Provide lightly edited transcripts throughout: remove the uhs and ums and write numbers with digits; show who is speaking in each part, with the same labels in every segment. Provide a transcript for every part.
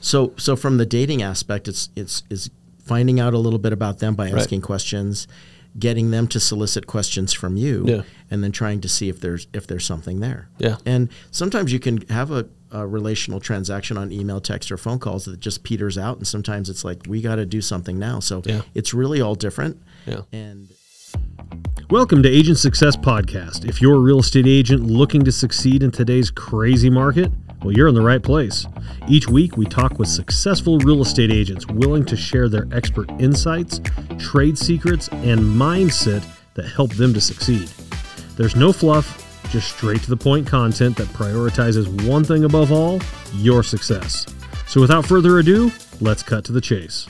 Speaker 1: So from the dating aspect, it's finding out a little bit about them by asking questions, getting them to solicit questions from you, and then trying to see if there's something there.
Speaker 2: Yeah.
Speaker 1: And sometimes you can have a relational transaction on email, text, or phone calls that just peters out, and sometimes it's like, we got to do something now. So it's really all different.
Speaker 2: Yeah.
Speaker 1: And
Speaker 3: welcome to Agent Success Podcast. If you're a real estate agent looking to succeed in today's crazy market, well, you're in the right place. Each week, we talk with successful real estate agents willing to share their expert insights, trade secrets, and mindset that help them to succeed. There's no fluff, just straight to the point content that prioritizes one thing above all, your success. So without further ado, let's cut to the chase.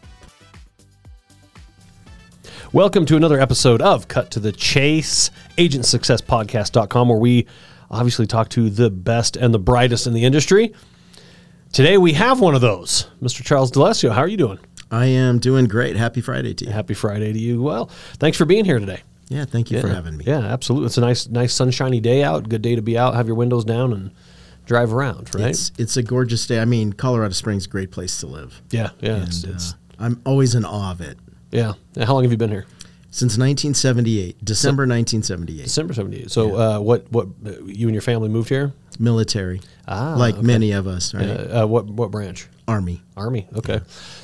Speaker 2: Welcome to another episode of Cut to the Chase, AgentSuccessPodcast.com, where we obviously talk to the best and the brightest in the industry. Today we have one of those. Mr. Charles D'Alessio, how are you doing?
Speaker 1: I am doing great. Happy Friday to you.
Speaker 2: Happy Friday to you. Well, thanks for being here today.
Speaker 1: Yeah, thank you for having me.
Speaker 2: Yeah, absolutely. It's a nice sunshiny day out. Good day to be out, have your windows down, and drive around, right?
Speaker 1: It's a gorgeous day. I mean, Colorado Springs is a great place to live.
Speaker 2: Yeah.
Speaker 1: And, I'm always in awe of it.
Speaker 2: Yeah. How long have you been here?
Speaker 1: Since 1978, December 1978.
Speaker 2: December 78. So what you and your family moved here?
Speaker 1: Military, many of us, right?
Speaker 2: What branch?
Speaker 1: Army.
Speaker 2: Okay.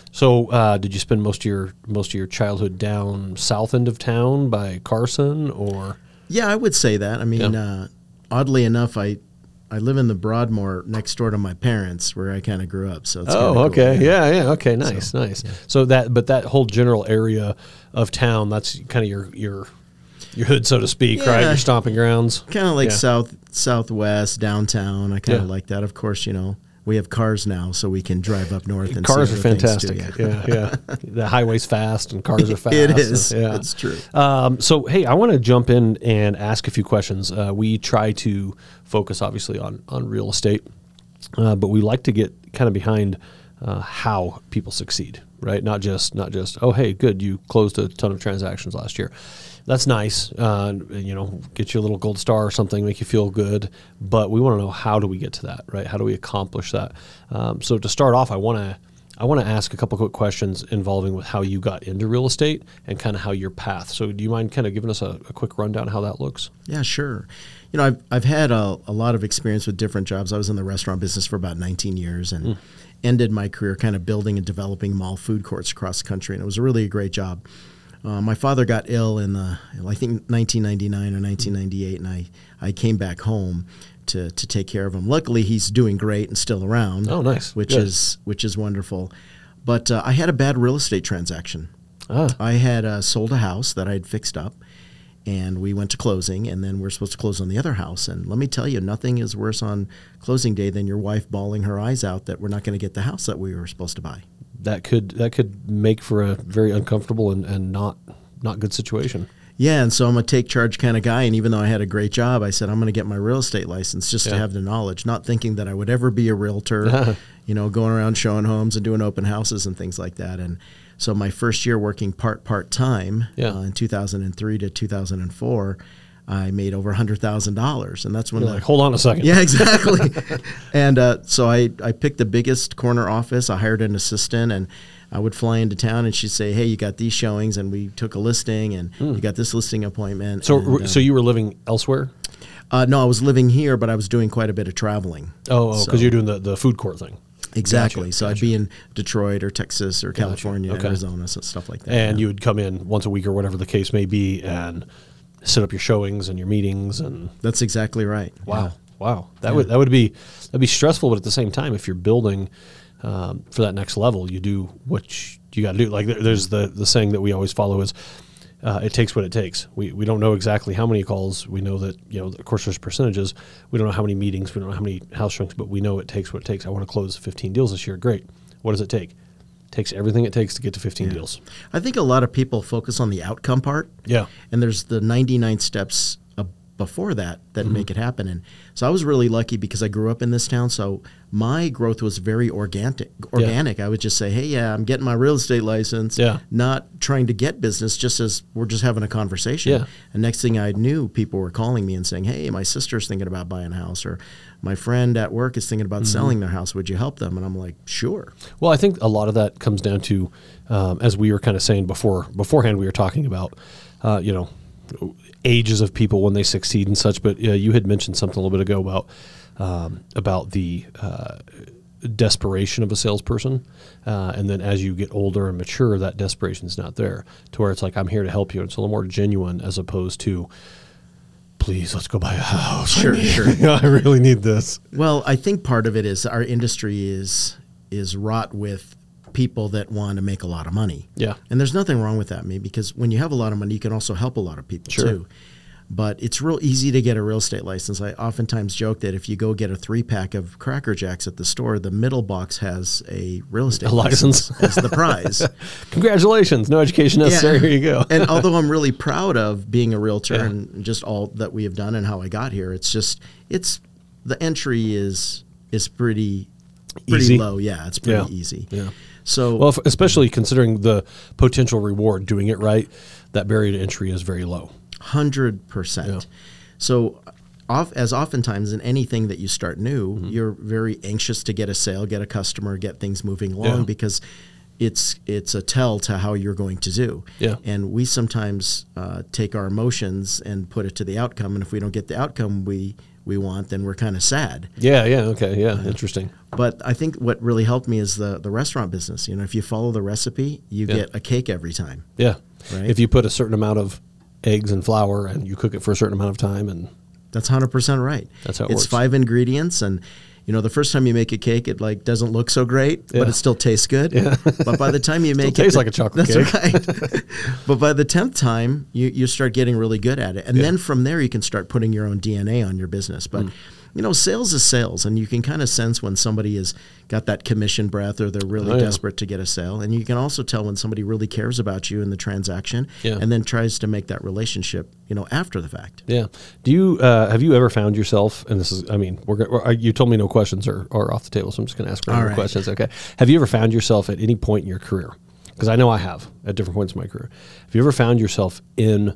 Speaker 2: So did you spend most of your childhood down south end of town by Carson, or?
Speaker 1: Yeah, I would say that. I mean, oddly enough, I live in the Broadmoor next door to my parents, where I kind of grew up. So it's
Speaker 2: okay.
Speaker 1: Cool.
Speaker 2: Yeah. Okay. Nice. Yeah. So that whole general area of town, that's kind of your hood, so to speak, right? Your stomping grounds.
Speaker 1: Kind of like southwest, downtown. I kind of like that. Of course, we have cars now, so we can drive up north and
Speaker 2: cars
Speaker 1: see
Speaker 2: are fantastic. Yeah. The highway's fast and cars are fast.
Speaker 1: It is.
Speaker 2: Yeah.
Speaker 1: It's true.
Speaker 2: So, hey, I want to jump in and ask a few questions. We try to focus, obviously, on real estate, but we like to get kind of behind how people succeed, right? Not just, oh, hey, good, you closed a ton of transactions last year. That's nice, get you a little gold star or something, make you feel good. But we want to know, how do we get to that, right? How do we accomplish that? So to start off, I want to ask a couple quick questions involving with how you got into real estate and kind of how your path. So do you mind kind of giving us a quick rundown how that looks?
Speaker 1: Yeah, sure. I've had a lot of experience with different jobs. I was in the restaurant business for about 19 years and ended my career kind of building and developing mall food courts across the country, and it was really a great job. My father got ill in I think 1999 or 1998, and I came back home to take care of him. Luckily, he's doing great and still around.
Speaker 2: Oh, nice.
Speaker 1: Which is wonderful. But I had a bad real estate transaction. I had sold a house that I had fixed up, and we went to closing, and then we're supposed to close on the other house. And let me tell you, nothing is worse on closing day than your wife bawling her eyes out that we're not going to get the house that we were supposed to buy.
Speaker 2: That could make for a very uncomfortable and not good situation.
Speaker 1: Yeah, and so I'm a take charge kind of guy, and even though I had a great job, I said I'm going to get my real estate license just to have the knowledge, not thinking that I would ever be a realtor, going around showing homes and doing open houses and things like that. And so my first year working part-time in 2003 to 2004, I made over $100,000, and that's when
Speaker 2: You're like, hold on a second.
Speaker 1: Yeah, exactly. And so I picked the biggest corner office. I hired an assistant, and I would fly into town, and she'd say, "Hey, you got these showings," and we took a listing, and you got this listing appointment.
Speaker 2: So, so you were living elsewhere?
Speaker 1: No, I was living here, but I was doing quite a bit of traveling.
Speaker 2: Because you're doing the food court thing.
Speaker 1: Exactly. Gotcha. I'd be in Detroit or Texas or California, Arizona, stuff like that.
Speaker 2: And you would come in once a week or whatever the case may be, and set up your showings and your meetings. And
Speaker 1: that's exactly right.
Speaker 2: Wow. That would be stressful, but at the same time, if you're building for that next level, you do what you got to do. Like there's the saying that we always follow is, it takes what it takes. We don't know exactly how many calls. We know that, of course there's percentages. We don't know how many meetings. We don't know how many house showings, but we know it takes what it takes. I want to close 15 deals this year. Great. What does it take? It takes everything it takes to get to 15 deals.
Speaker 1: I think a lot of people focus on the outcome part.
Speaker 2: Yeah.
Speaker 1: And there's the 99 steps before that make it happen. And so I was really lucky because I grew up in this town. So my growth was very organic. I would just say, hey, I'm getting my real estate license, not trying to get business, just as we're just having a conversation.
Speaker 2: Yeah.
Speaker 1: And next thing I knew, people were calling me and saying, hey, my sister's thinking about buying a house, or my friend at work is thinking about selling their house. Would you help them? And I'm like, sure.
Speaker 2: Well, I think a lot of that comes down to, as we were kind of saying beforehand, we were talking about, ages of people when they succeed and such. But you had mentioned something a little bit ago about the desperation of a salesperson, and then as you get older and mature, that desperation is not there, to where it's like, I'm here to help you. It's a little more genuine, as opposed to, please, let's go buy a house.
Speaker 1: Sure.
Speaker 2: I really need this.
Speaker 1: Well, I think part of it is our industry is wrought with people that want to make a lot of money.
Speaker 2: Yeah.
Speaker 1: And there's nothing wrong with that, because when you have a lot of money, you can also help a lot of people too. But it's real easy to get a real estate license. I oftentimes joke that if you go get a 3-pack of Cracker Jacks at the store, the middle box has a real estate license as the prize.
Speaker 2: Congratulations. No education necessary. Here you go.
Speaker 1: And although I'm really proud of being a realtor and just all that we have done and how I got here, the entry is pretty
Speaker 2: easy.
Speaker 1: Low. Yeah, it's pretty easy.
Speaker 2: Yeah.
Speaker 1: So,
Speaker 2: well, especially considering the potential reward doing it right, that barrier to entry is very low.
Speaker 1: 100%. Yeah. So, as oftentimes in anything that you start new, you're very anxious to get a sale, get a customer, get things moving along, because it's a tell to how you're going to do.
Speaker 2: Yeah.
Speaker 1: And we sometimes take our emotions and put it to the outcome, and if we don't get the outcome we want, then we're kind of sad.
Speaker 2: Interesting.
Speaker 1: But I think what really helped me is the restaurant business. If you follow the recipe, you get a cake every time.
Speaker 2: Yeah.
Speaker 1: Right?
Speaker 2: If you put a certain amount of eggs and flour and you cook it for a certain amount of time, and
Speaker 1: that's 100% right.
Speaker 2: That's how it works.
Speaker 1: It's 5 ingredients, and the first time you make a cake, it doesn't look so great, but it still tastes good. Yeah. But by the time you make it,
Speaker 2: tastes like a chocolate cake.
Speaker 1: That's right. But by the 10th time, you start getting really good at it, and then from there you can start putting your own DNA on your business. But sales is sales, and you can kind of sense when somebody has got that commission breath, or they're really desperate to get a sale. And you can also tell when somebody really cares about you in the transaction, and then tries to make that relationship, after the fact.
Speaker 2: Yeah. Do you have you ever found yourself? And this is, you told me no questions are off the table, so I'm just going to ask random questions. Okay. Have you ever found yourself at any point in your career? Because I know I have at different points in my career. Have you ever found yourself in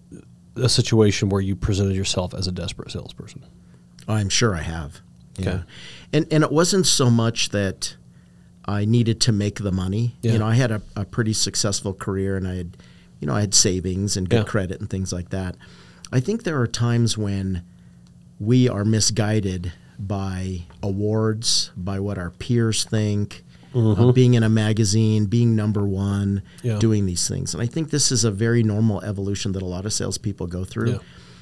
Speaker 2: a situation where you presented yourself as a desperate salesperson?
Speaker 1: I'm sure I have.
Speaker 2: Okay.
Speaker 1: And it wasn't so much that I needed to make the money.
Speaker 2: Yeah.
Speaker 1: I had a pretty successful career, and I had savings and good credit and things like that. I think there are times when we are misguided by awards, by what our peers think, being in a magazine, being number one, doing these things. And I think this is a very normal evolution that a lot of salespeople go through.
Speaker 2: Yeah.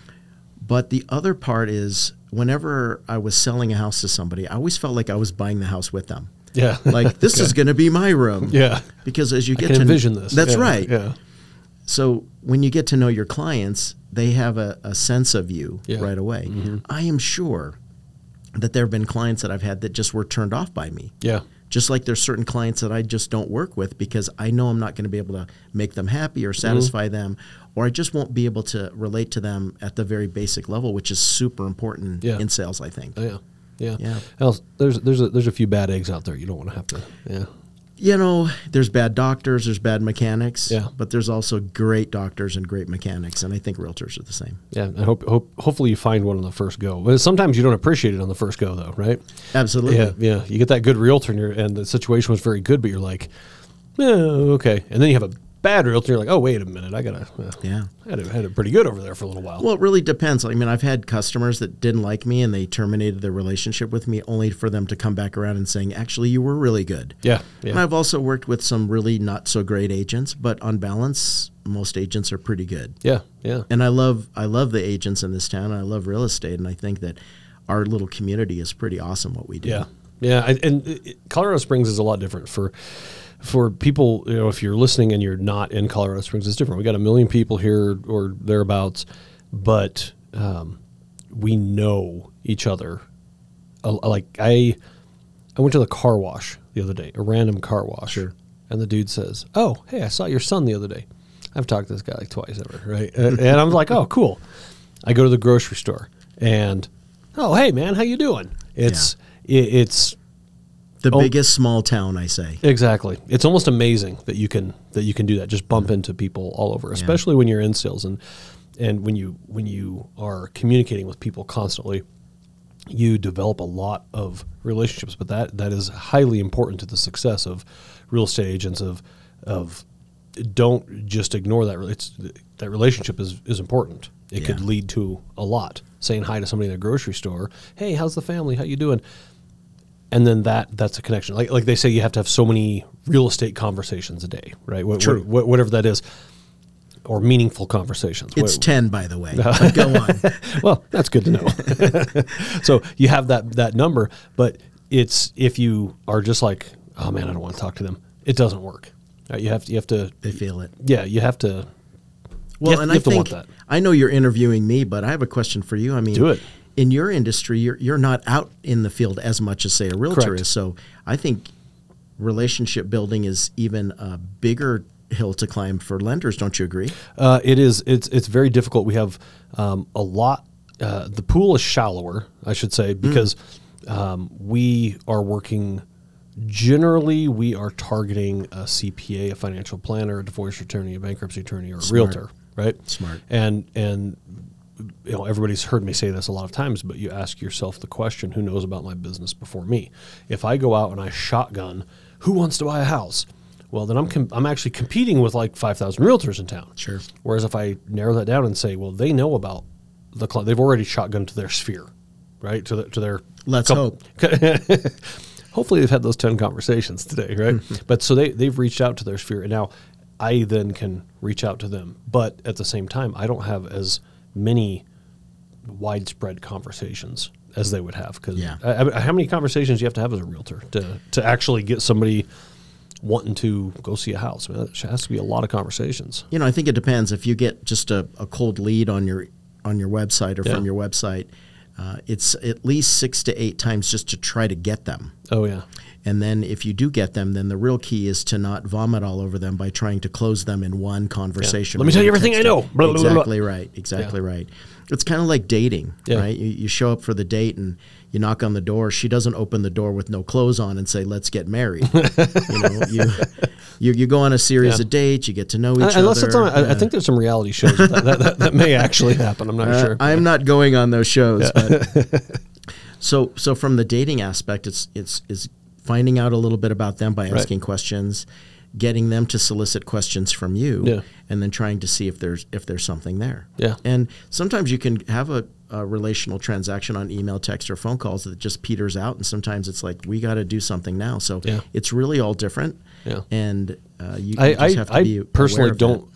Speaker 1: But the other part is, whenever I was selling a house to somebody, I always felt like I was buying the house with them.
Speaker 2: Yeah.
Speaker 1: Like, this is going to be my room.
Speaker 2: Yeah.
Speaker 1: Because as you get to
Speaker 2: envision this.
Speaker 1: That's right.
Speaker 2: Yeah.
Speaker 1: So when you get to know your clients, they have a sense of you right away. I am sure that there have been clients that I've had that just were turned off by me.
Speaker 2: Yeah.
Speaker 1: Just like there's certain clients that I just don't work with because I know I'm not going to be able to make them happy or satisfy them, or I just won't be able to relate to them at the very basic level, which is super important in sales, I think.
Speaker 2: Oh, yeah. Well, there's a few bad eggs out there you don't want to have to. Yeah.
Speaker 1: There's bad doctors, there's bad mechanics,
Speaker 2: yeah,
Speaker 1: but there's also great doctors and great mechanics, and I think realtors are the same.
Speaker 2: Yeah, and hopefully you find one on the first go. But sometimes you don't appreciate it on the first go, though, right?
Speaker 1: Absolutely.
Speaker 2: Yeah. You get that good realtor, and the situation was very good, but you're like, okay. And then you have a bad realtor, you're like, oh, wait a minute, I had it pretty good over there for a little while.
Speaker 1: Well, it really depends. I mean, I've had customers that didn't like me and they terminated their relationship with me only for them to come back around and saying, actually, you were really good.
Speaker 2: Yeah.
Speaker 1: And I've also worked with some really not so great agents, but on balance, most agents are pretty good.
Speaker 2: Yeah.
Speaker 1: And I love the agents in this town. I love real estate, and I think that our little community is pretty awesome what we do.
Speaker 2: Yeah. And Colorado Springs is a lot different for people, if you're listening and you're not in Colorado Springs, it's different. We got 1 million people here or thereabouts, but we know each other. Like I went to the car wash the other day, a random car wash.
Speaker 1: Sure.
Speaker 2: And the dude says, oh, hey, I saw your son the other day. I've talked to this guy like twice ever, right? And I'm like, oh, cool. I go to the grocery store and, oh, hey man, how you doing? It's
Speaker 1: the biggest small town, I say.
Speaker 2: Exactly. It's almost amazing that you can do that. Just bump into people all over, especially when you're in sales and when you are communicating with people constantly. You develop a lot of relationships, but that is highly important to the success of real estate agents. Of don't just ignore that. That relationship is important. It could lead to a lot. Saying hi to somebody in a grocery store. Hey, how's the family? How you doing? And then that's a connection. Like they say, you have to have so many real estate conversations a day, right?
Speaker 1: True.
Speaker 2: Whatever that is. Or meaningful conversations.
Speaker 1: It's 10, by the way. But go on.
Speaker 2: Well, that's good to know. So you have that number, but it's if you are just like, oh man, I don't want to talk to them. It doesn't work. Right? You have to.
Speaker 1: They feel it.
Speaker 2: Yeah, you have to.
Speaker 1: Well,
Speaker 2: I think
Speaker 1: I know you're interviewing me, but I have a question for you. I mean,
Speaker 2: do it.
Speaker 1: In your industry, you're not out in the field as much as, say, a realtor
Speaker 2: Correct.
Speaker 1: is. So I think relationship building is even a bigger hill to climb for lenders. Don't you agree?
Speaker 2: It is. It's very difficult. We have a lot. The pool is shallower, I should say, because we are working. Generally, we are targeting a CPA, a financial planner, a divorce attorney, a bankruptcy attorney, or a realtor, right?
Speaker 1: Smart.
Speaker 2: And you know, everybody's heard me say this a lot of times, but you ask yourself the question, who knows about my business before me? If I go out and I shotgun, who wants to buy a house? Well, then I'm actually competing with like 5,000 realtors in town.
Speaker 1: Sure.
Speaker 2: Whereas if I narrow that down and say, well, they know about the client, they've already shotgunned to their sphere, right? To their.
Speaker 1: Let's hope.
Speaker 2: Hopefully they've had those 10 conversations today, right? But so they've reached out to their sphere, and now I then can reach out to them. But at the same time, I don't have as many widespread conversations as they would have. Because how many conversations do you have to have as a realtor to actually get somebody wanting to go see a house? I mean, that has to be a lot of conversations.
Speaker 1: You know, I think it depends. If you get just a cold lead on your website or from your website, it's at least 6 to 8 times just to try to get them.
Speaker 2: Oh, yeah.
Speaker 1: And then if you do get them, then the real key is to not vomit all over them by trying to close them in one conversation.
Speaker 2: Let me tell you everything I know. Blah, blah, blah,
Speaker 1: exactly right. Exactly right. It's kind of like dating, right? You show up for the date and you knock on the door. She doesn't open the door with no clothes on and say, "Let's get married." You go on a series of dates. You get to know each other.
Speaker 2: Unless it's on, I think there's some reality shows that may actually happen. I'm not sure.
Speaker 1: I'm not going on those shows. But so from the dating aspect, it's finding out a little bit about them by asking questions, getting them to solicit questions from you, and then trying to see if there's something there.
Speaker 2: Yeah.
Speaker 1: And sometimes you can have a relational transaction on email, text, or phone calls that just peters out, and sometimes it's like, we got to do something now. So it's really all different. Yeah. And you just have to be
Speaker 2: personally
Speaker 1: aware of
Speaker 2: don't.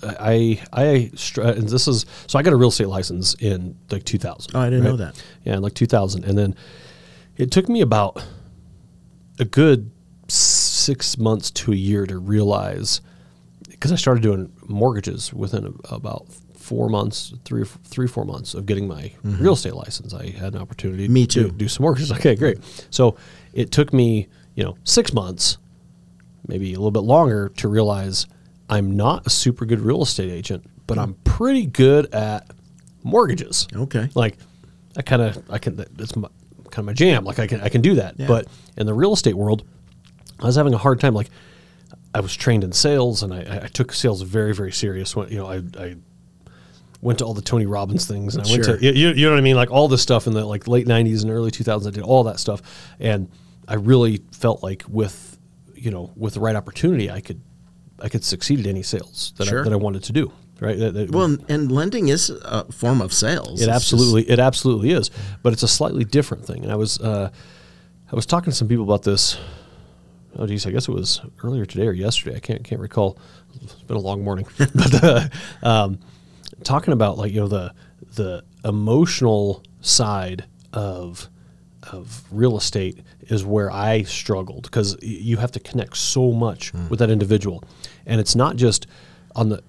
Speaker 2: And this is so. I got a real estate license in like 2000.
Speaker 1: Oh, I didn't know that.
Speaker 2: Yeah, in like 2000, and then it took me about a good 6 months to a year to realize, because I started doing mortgages within about 4 months, 4 months of getting my real estate license. I had an opportunity to do some mortgages. Okay, great. So it took me, 6 months, maybe a little bit longer, to realize I'm not a super good real estate agent, but I'm pretty good at mortgages.
Speaker 1: Okay.
Speaker 2: Like I can, that's kind of my jam. Like I can do that. Yeah. But in the real estate world, I was having a hard time. Like I was trained in sales, and I took sales very, very serious. When I went to all the Tony Robbins things, and I went to you know what I mean, like all this stuff in the like late 90s and early 2000s. I did all that stuff, and I really felt like with the right opportunity, I could succeed at any sales that I wanted to do. Right.
Speaker 1: And lending is a form of sales.
Speaker 2: It absolutely is, but it's a slightly different thing. And I was talking to some people about this. Oh geez, I guess it was earlier today or yesterday. I can't recall. It's been a long morning. But talking about like the emotional side of real estate is where I struggled, because you have to connect so much with that individual, and it's not just on the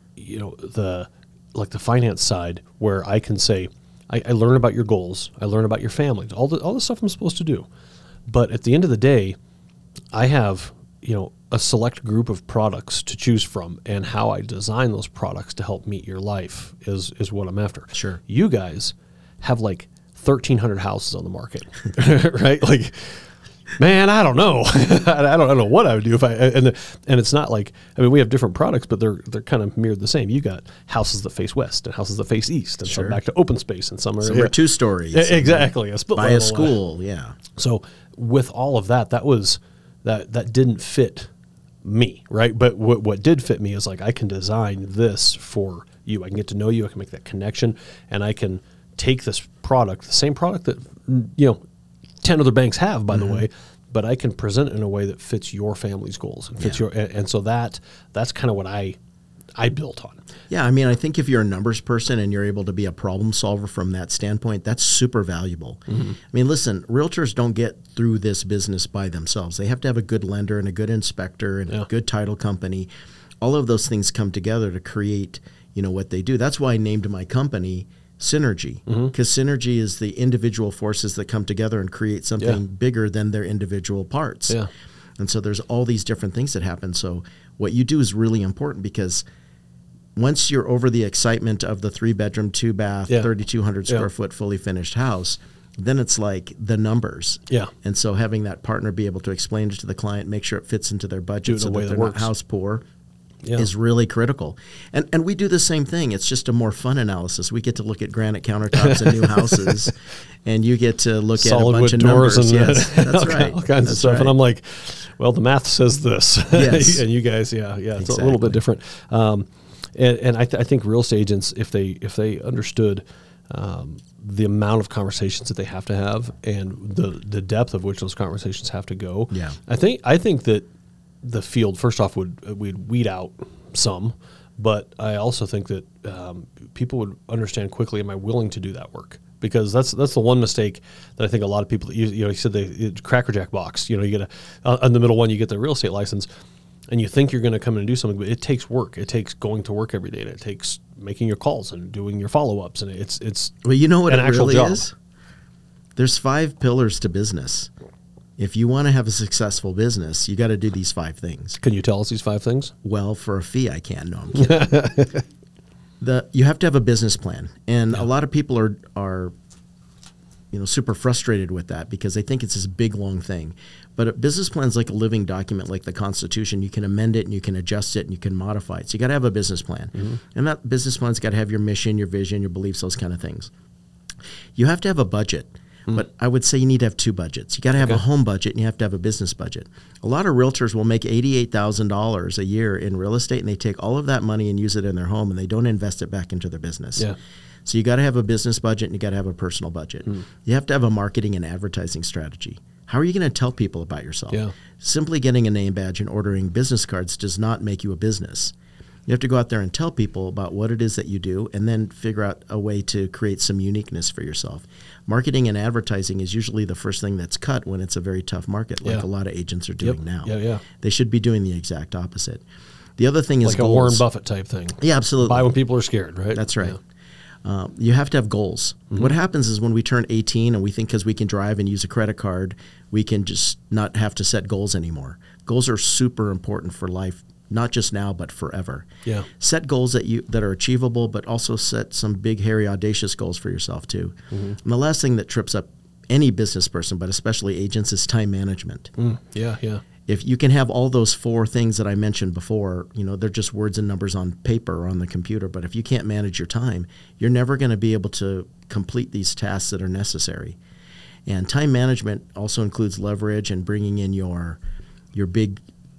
Speaker 2: the finance side where I can say, I learn about your goals, I learn about your family, all the stuff I'm supposed to do. But at the end of the day, I have, a select group of products to choose from, and how I design those products to help meet your life is what I'm after.
Speaker 1: Sure.
Speaker 2: You guys have like 1,300 houses on the market, right? Like, man, I don't know. I don't know what I would do if and it's not like, I mean, we have different products, but they're kind of mirrored the same. You got houses that face west and houses that face east, and some back to open space, and some are
Speaker 1: 2 stories.
Speaker 2: Exactly, a split
Speaker 1: by
Speaker 2: level,
Speaker 1: a school. Yeah.
Speaker 2: So with all of that, that didn't fit me, right? But what did fit me is like, I can design this for you. I can get to know you. I can make that connection, and I can take this product, the same product that 10 other banks have, by the way, but I can present it in a way that fits your family's goals and fits and so that's kind of what I built on.
Speaker 1: Yeah, I mean, I think if you're a numbers person and you're able to be a problem solver from that standpoint, that's super valuable. I mean, listen, realtors don't get through this business by themselves. They have to have a good lender and a good inspector and a good title company. All of those things come together to create, what they do. That's why I named my company Synergy, because synergy is the individual forces that come together and create something bigger than their individual parts. Yeah. And so there's all these different things that happen. So what you do is really important, because once you're over the excitement of the 3-bedroom, 2-bath, 3,200 square foot fully finished house, then it's like the numbers. Yeah. And so having that partner be able to explain it to the client, make sure it fits into their budget so that they're not house poor. Is really critical. And we do the same thing. It's just a more fun analysis. We get to look at granite countertops in new houses, and you get to look
Speaker 2: solid
Speaker 1: at a bunch
Speaker 2: wood
Speaker 1: of
Speaker 2: doors
Speaker 1: numbers.
Speaker 2: And
Speaker 1: yes, that's right.
Speaker 2: All kinds of stuff. Right. And I'm like, well, the math says this.
Speaker 1: Yes.
Speaker 2: And you guys, it's a little bit different. And I think real estate agents, if they understood the amount of conversations that they have to have and the depth of which those conversations have to go, I think that the field, first off, we'd weed out some, but I also think that people would understand quickly, am I willing to do that work? Because that's the one mistake that I think a lot of people, you said the Cracker Jack box, you get on the middle one, you get the real estate license, and you think you're going to come in and do something, but it takes work. It takes going to work every day, and it takes making your calls and doing your follow-ups, and it's
Speaker 1: well, you know what
Speaker 2: an
Speaker 1: it
Speaker 2: actual
Speaker 1: really
Speaker 2: job.
Speaker 1: is? There's 5 pillars to business. If you want to have a successful business, you got to do these 5 things.
Speaker 2: Can you tell us these 5 things?
Speaker 1: Well, for a fee, I can. No, I'm kidding. You have to have a business plan, and a lot of people are super frustrated with that because they think it's this big long thing. But a business plan is like a living document, like the Constitution. You can amend it and you can adjust it and you can modify it. So you got to have a business plan, and that business plan's got to have your mission, your vision, your beliefs, those kind of things. You have to have a budget. But I would say you need to have 2 budgets. You got to have a home budget and you have to have a business budget. A lot of realtors will make $88,000 a year in real estate, and they take all of that money and use it in their home, and they don't invest it back into their business. Yeah. So you got to have a business budget and you got to have a personal budget. You have to have a marketing and advertising strategy. How are you going to tell people about yourself? Yeah. Simply getting a name badge and ordering business cards does not make you a business. You have to go out there and tell people about what it is that you do, and then figure out a way to create some uniqueness for yourself. Marketing and advertising is usually the first thing that's cut when it's a very tough market, like a lot of agents are doing now. They should be doing the exact opposite. The other thing is
Speaker 2: like
Speaker 1: goals.
Speaker 2: A Warren Buffett type thing.
Speaker 1: Yeah, absolutely.
Speaker 2: Buy when people are scared, right?
Speaker 1: That's right. You have to have goals. What happens is when we turn 18 and we think because we can drive and use a credit card, we can just not have to set goals anymore. Goals are super important for life, not just now, but forever. Yeah. Set goals that are achievable, but also set some big, hairy, audacious goals for yourself too. And the last thing that trips up any business person, but especially agents, is time management. If you can have all those 4 things that I mentioned before, they're just words and numbers on paper or on the computer, but if you can't manage your time, you're never going to be able to complete these tasks that are necessary. And time management also includes leverage and bringing in your big,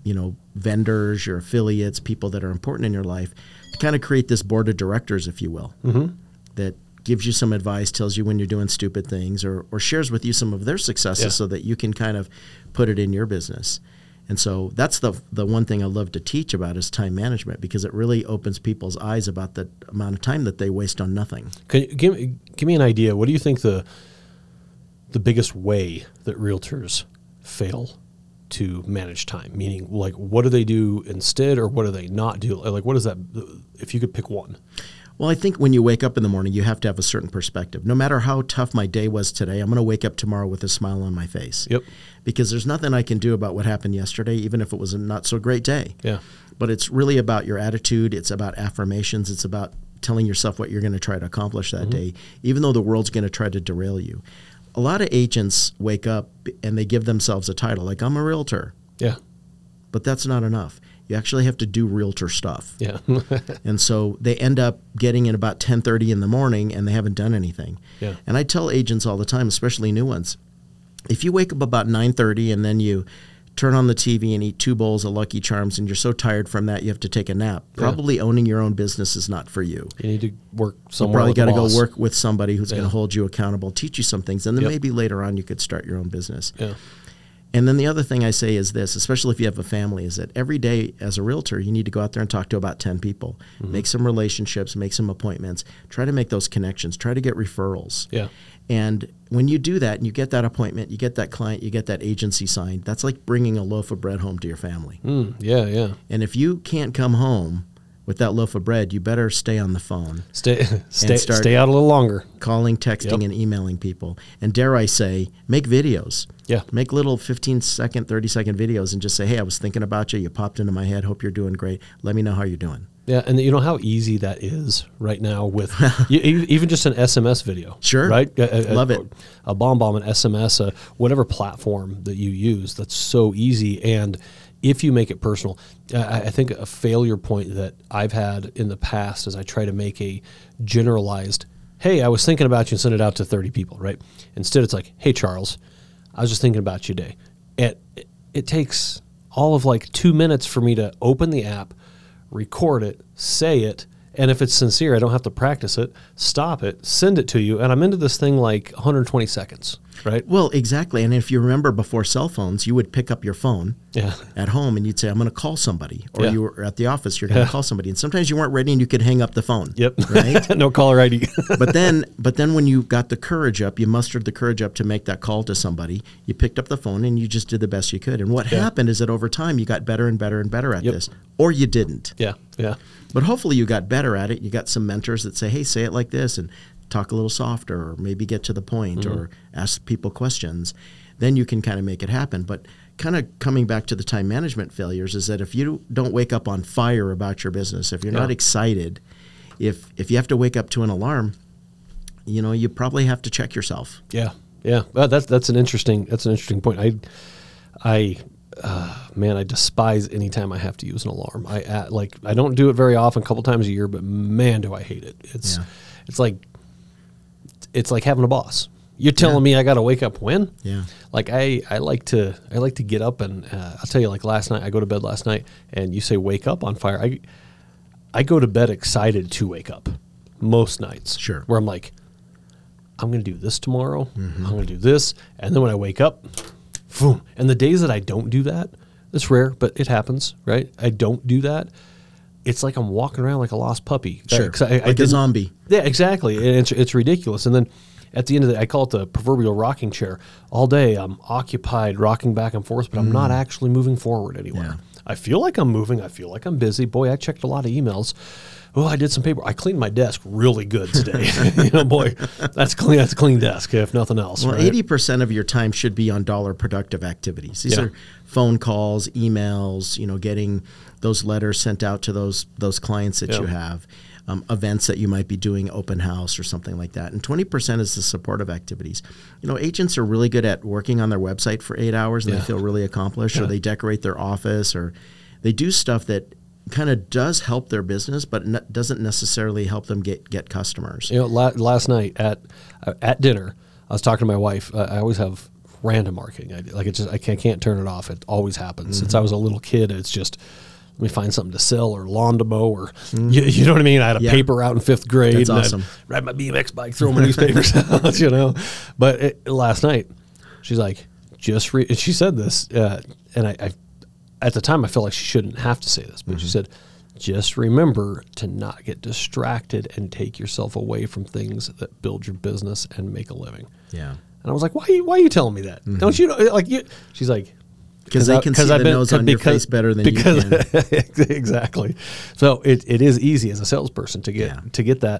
Speaker 1: vendors, your affiliates, people that are important in your life, to kind of create this board of directors, if you will, that gives you some advice, tells you when you're doing stupid things, or shares with you some of their successes so that you can kind of put it in your business. And so that's the one thing I love to teach about is time management, because it really opens people's eyes about the amount of time that they waste on nothing.
Speaker 2: Can you give me an idea? What do you think the biggest way that realtors fail to manage time? Meaning, like, what do they do instead, or what do they not do? Like, what is that, if you could pick one?
Speaker 1: Well, I think when you wake up in the morning, you have to have a certain perspective. No matter how tough my day was today, I'm going to wake up tomorrow with a smile on my face. Yep. Because there's nothing I can do about what happened yesterday, even if it was a not so great day. Yeah. But it's really about your attitude. It's about affirmations. It's about telling yourself what you're going to try to accomplish that day, even though the world's going to try to derail you. A lot of agents wake up and they give themselves a title, like, I'm a realtor.
Speaker 2: Yeah.
Speaker 1: But that's not enough. You actually have to do realtor stuff.
Speaker 2: Yeah.
Speaker 1: And so they end up getting in about 10:30 in the morning and they haven't done anything.
Speaker 2: Yeah.
Speaker 1: And I tell agents all the time, especially new ones, if you wake up about 9:30 and then you turn on the TV and eat 2 bowls of Lucky Charms and you're so tired from that you have to take a nap, probably owning your own business is not for you.
Speaker 2: You need to work
Speaker 1: You
Speaker 2: somewhere.
Speaker 1: probably got to go
Speaker 2: boss.
Speaker 1: work with somebody who's going to hold you accountable, teach you some things, and then
Speaker 2: Yep.
Speaker 1: maybe later on you could start your own business.
Speaker 2: Yeah.
Speaker 1: And then the other thing I say is this, especially if you have a family, is that every day as a realtor, you need to go out there and talk to about 10 people, make some relationships, make some appointments, try to make those connections, try to get referrals.
Speaker 2: Yeah.
Speaker 1: And when you do that and you get that appointment, you get that client, you get that agency signed, that's like bringing a loaf of bread home to your family.
Speaker 2: Yeah. Yeah.
Speaker 1: And if you can't come home with that loaf of bread, you better stay on the phone,
Speaker 2: Stay
Speaker 1: start-
Speaker 2: stay out a little longer.
Speaker 1: calling, texting,
Speaker 2: Yep.
Speaker 1: and emailing people. And dare I say, make videos.
Speaker 2: Yeah.
Speaker 1: Make little 15-second, 30-second videos and just say, hey, I was thinking about you. You popped into my head. Hope you're doing great. Let me know how you're doing.
Speaker 2: Yeah, and you know how easy that is right now with even just an SMS video.
Speaker 1: Sure.
Speaker 2: Right?
Speaker 1: Love it.
Speaker 2: A BombBomb, an SMS, whatever platform that you use, that's so easy. And if you make it personal, I think a failure point that I've had in the past is I try to make a generalized, hey, I was thinking about you, and send it out to 30 people, right? Instead, it's like, hey, Charles, I was just thinking about you today. It takes all of like 2 minutes for me to open the app, record it, say it, and if it's sincere, I don't have to practice it, stop it, send it to you, and I'm into this thing like 120 seconds, right?
Speaker 1: Well, exactly. And if you remember before cell phones, you would pick up your phone
Speaker 2: Yeah.
Speaker 1: at home and you'd say, I'm going to call somebody. Or
Speaker 2: Yeah.
Speaker 1: you were at the office, you're going to call somebody. And sometimes you weren't ready and you could hang up the phone.
Speaker 2: Yep.
Speaker 1: Right?
Speaker 2: No caller ID.
Speaker 1: But then when you got the courage up, you mustered the courage up to make that call to somebody, you picked up the phone and you just did the best you could. And what happened is that over time you got better and better and better at
Speaker 2: Yep.
Speaker 1: this. Or you didn't.
Speaker 2: Yeah. Yeah.
Speaker 1: But hopefully you got better at it. You got some mentors that say, hey, say it like this and talk a little softer or maybe get to the point or ask people questions. Then you can kind of make it happen. But kind of coming back to the time management failures is that if you don't wake up on fire about your business, if you're not excited, if you have to wake up to an alarm, you know, you probably have to check yourself.
Speaker 2: Yeah. Yeah. Well, that's an interesting point. Man, I despise any time I have to use an alarm. I don't do it very often, a couple times a year, but man, do I hate it. It's like having a boss. You're telling me I got to wake up when?
Speaker 1: Yeah.
Speaker 2: Like I like to get up and I'll tell you, like last night, I go to bed last night and you say wake up on fire. I go to bed excited to wake up most nights.
Speaker 1: Sure.
Speaker 2: Where I'm like, I'm going to do this tomorrow. I'm going to do this. And then when I wake up, boom. And the days that I don't do that, it's rare, but it happens, right? I don't do that. It's like I'm walking around like a lost puppy.
Speaker 1: Sure.
Speaker 2: I
Speaker 1: Like a zombie.
Speaker 2: Yeah, exactly. And it's ridiculous. And then at the end of the day, I call it the proverbial rocking chair. All day I'm occupied rocking back and forth, but I'm not actually moving forward anywhere.
Speaker 1: Yeah.
Speaker 2: I feel like I'm moving. I feel like I'm busy. Boy, I checked a lot of emails. Oh, I did some paper. I cleaned my desk really good today. Boy, that's clean. That's a clean desk, if nothing else.
Speaker 1: Well,
Speaker 2: right?
Speaker 1: 80% of your time should be on dollar productive activities. These are phone calls, emails, getting those letters sent out to those clients that you have, events that you might be doing, open house or something like that. And 20% is the supportive activities. Agents are really good at working on their website for 8 hours and they feel really accomplished, or they decorate their office, or they do stuff that kind of does help their business, but doesn't necessarily help them get customers.
Speaker 2: Last night at dinner, I was talking to my wife. I always have random marketing. I can't turn it off. It always happens. Since I was a little kid, it's just let me find something to sell or lawn to mow or you know what I mean. I had a paper out in 5th grade.
Speaker 1: That's
Speaker 2: and
Speaker 1: awesome.
Speaker 2: I'd ride my BMX bike, throw my newspapers out. But last night, she's like, she said this, and I at the time, I felt like she shouldn't have to say this, but she said, just remember to not get distracted and take yourself away from things that build your business and make a living.
Speaker 1: Yeah.
Speaker 2: And I was like, why are you telling me that? Don't you know? Like she's like,
Speaker 1: because they can see the nose on your face better than you can.
Speaker 2: Exactly. So it is easy as a salesperson to get that,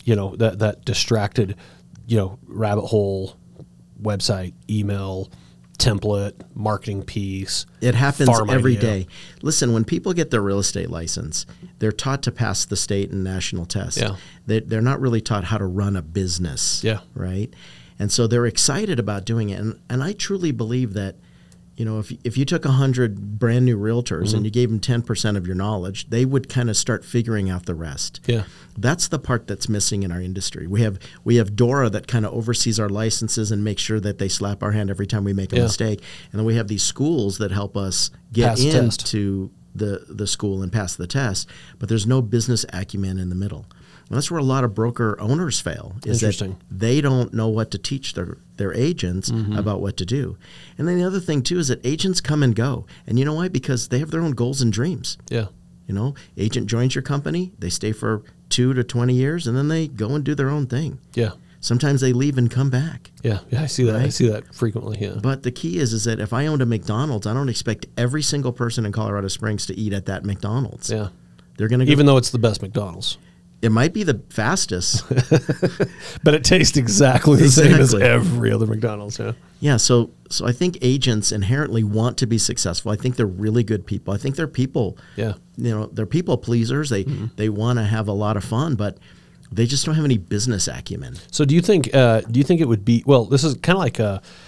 Speaker 2: that distracted, rabbit hole, website, email, template, marketing piece.
Speaker 1: It happens
Speaker 2: farm
Speaker 1: every
Speaker 2: idea.
Speaker 1: day. Listen, when people get their real estate license, they're taught to pass the state and national test.
Speaker 2: Yeah.
Speaker 1: They're not really taught how to run a business.
Speaker 2: Yeah.
Speaker 1: Right? And so they're excited about doing it. And I truly believe that, if you took 100 brand new realtors and you gave them 10% of your knowledge, they would kind of start figuring out the rest.
Speaker 2: Yeah.
Speaker 1: That's the part that's missing in our industry. We have Dora that kind of oversees our licenses and makes sure that they slap our hand every time we make a mistake. And then we have these schools that help us get
Speaker 2: Pass the test.
Speaker 1: into the school and pass the test. But there's no business acumen in the middle. And that's where a lot of broker owners fail, is that
Speaker 2: Interesting.
Speaker 1: they don't know what to teach their agents about what to do. And then the other thing, too, is that agents come and go. And you know why? Because they have their own goals and dreams.
Speaker 2: Yeah.
Speaker 1: Agent joins your company, they stay for 2 to 20 years, and then they go and do their own thing.
Speaker 2: Yeah.
Speaker 1: Sometimes they leave and come back.
Speaker 2: Yeah. Yeah. I see that. I
Speaker 1: Right?
Speaker 2: see that frequently. Yeah.
Speaker 1: But the key is that if I owned a McDonald's, I don't expect every single person in Colorado Springs to eat at that McDonald's.
Speaker 2: Yeah.
Speaker 1: They're going to go.
Speaker 2: Even though it's the best McDonald's.
Speaker 1: It might be the fastest.
Speaker 2: But it tastes exactly the same as
Speaker 1: Exactly.
Speaker 2: every other McDonald's. Yeah.
Speaker 1: Yeah, so I think agents inherently want to be successful. I think they're really good people. I think they're people.
Speaker 2: Yeah.
Speaker 1: They're people pleasers. They want to have a lot of fun, but they just don't have any business acumen.
Speaker 2: So do you think it would be, well, this is kind of like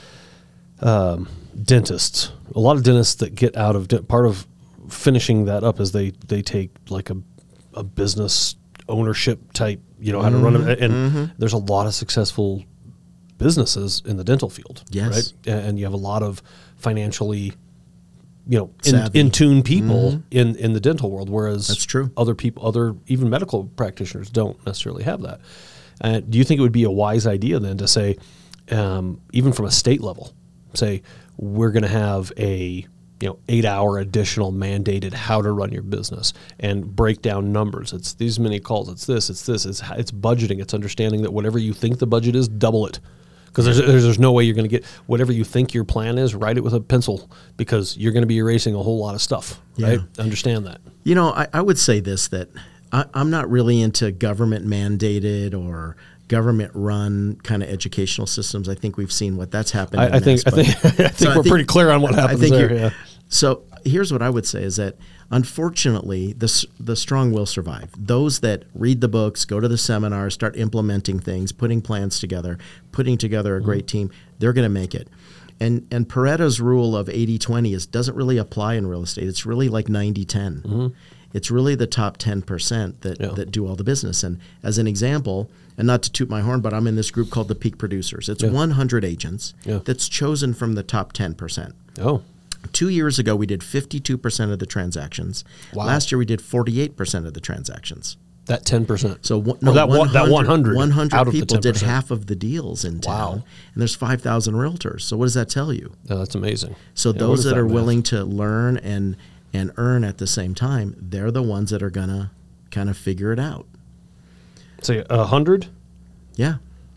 Speaker 2: dentists. A lot of dentists that get out of part of finishing that up is they take like a business ownership type, how to run it. And there's a lot of successful businesses in the dental field.
Speaker 1: Yes.
Speaker 2: Right. And you have a lot of financially,
Speaker 1: Savvy.
Speaker 2: in tune people in the dental world, whereas
Speaker 1: That's true.
Speaker 2: other even medical practitioners don't necessarily have that. Do you think it would be a wise idea then to say, even from a state level, say we're going to have a 8-hour additional mandated how to run your business and break down numbers. It's these many calls. It's this. It's budgeting. It's understanding that whatever you think the budget is, double it. Because there's no way you're going to get whatever you think your plan is, write it with a pencil, because you're going to be erasing a whole lot of stuff. Right? Understand that.
Speaker 1: I would say this, that I'm not really into government mandated or government run kind of educational systems. I think we've seen what that's happened.
Speaker 2: I think we're pretty clear on what happens there. Yeah.
Speaker 1: So here's what I would say is that, unfortunately, the strong will survive. Those that read the books, go to the seminars, start implementing things, putting plans together, putting together a great team, they're going to make it. And Pareto's rule of 80-20 doesn't really apply in real estate. It's really like 90-10. It's really the top 10% that do all the business. And as an example, and not to toot my horn, but I'm in this group called the Peak Producers. It's 100 agents that's chosen from the top 10%.
Speaker 2: Oh.
Speaker 1: 2 years ago, we did 52% of the transactions.
Speaker 2: Wow.
Speaker 1: Last year, we did 48% of the transactions.
Speaker 2: That 10%.
Speaker 1: So
Speaker 2: that 100 out of the
Speaker 1: people did
Speaker 2: 10%.
Speaker 1: half of the deals in town.
Speaker 2: Wow.
Speaker 1: And there's 5,000 realtors. So what does that tell you?
Speaker 2: No, that's amazing.
Speaker 1: So
Speaker 2: Yeah,
Speaker 1: those
Speaker 2: what is
Speaker 1: that are
Speaker 2: math?
Speaker 1: willing to learn and earn at the same time, they're the ones that are going to kind of figure it out.
Speaker 2: Say 100.
Speaker 1: Yeah.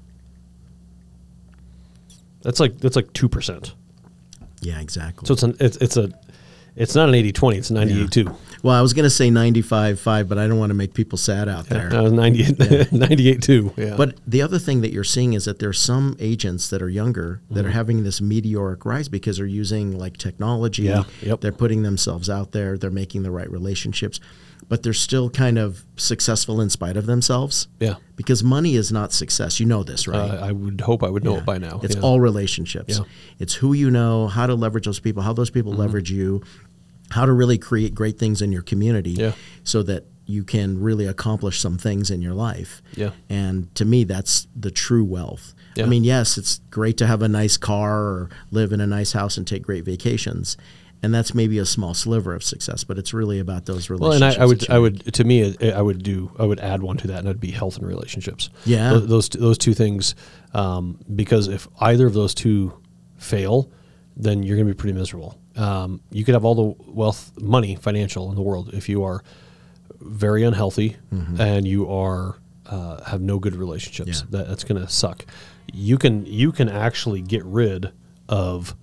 Speaker 2: That's like 2%.
Speaker 1: Yeah, exactly.
Speaker 2: So it's not an 80-20. It's 98-2.
Speaker 1: Well, I was going to say 95-5, but I don't want to make people sad out there.
Speaker 2: 98-2. Yeah.
Speaker 1: But the other thing that you're seeing is that there's some agents that are younger that are having this meteoric rise because they're using like technology.
Speaker 2: Yeah, yep.
Speaker 1: They're putting themselves out there. They're making the right relationships. But they're still kind of successful in spite of themselves.
Speaker 2: Yeah.
Speaker 1: Because money is not success. You know this, right?
Speaker 2: I would hope I would know it by now.
Speaker 1: It's
Speaker 2: Yeah.
Speaker 1: all relationships.
Speaker 2: Yeah.
Speaker 1: It's who you know, how to leverage those people, how those people leverage you, how to really create great things in your community so that you can really accomplish some things in your life.
Speaker 2: Yeah.
Speaker 1: And to me, that's the true wealth.
Speaker 2: Yeah.
Speaker 1: I mean, yes, it's great to have a nice car or live in a nice house and take great vacations. And that's maybe a small sliver of success, but it's really about those
Speaker 2: Well,
Speaker 1: relationships.
Speaker 2: and I would add one to that, and that'd be health and relationships.
Speaker 1: Yeah.
Speaker 2: Those two things, because if either of those two fail, then you're going to be pretty miserable. You could have all the wealth, money, financial in the world. If you are very unhealthy and you are have no good relationships, that's going to suck. You can actually get rid of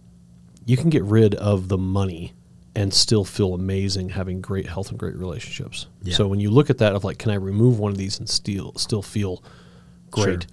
Speaker 2: the money and still feel amazing having great health and great relationships.
Speaker 1: Yeah.
Speaker 2: So when you look at that of like, can I remove one of these and still feel great?
Speaker 1: Sure.